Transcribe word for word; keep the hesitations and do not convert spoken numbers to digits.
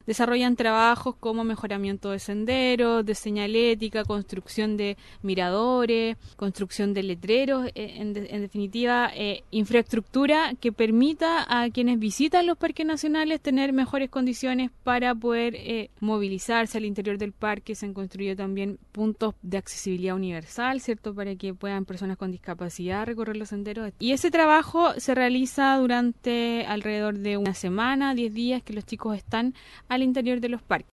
desarrollan trabajos como mejoramiento de senderos, de señalética, construcción de miradores, construcción de letreros, eh, en, de, en definitiva, eh, infraestructura que permita a quienes visitan los parques nacionales tener mejores condiciones para poder eh, movilizarse al interior del parque. Se han construido también puntos de accesibilidad universal, ¿cierto?, para que puedan personas con discapacidad recorrer los senderos. Y ese trabajo se realiza durante alrededor de una semana, diez días que los chicos están al interior de los parques.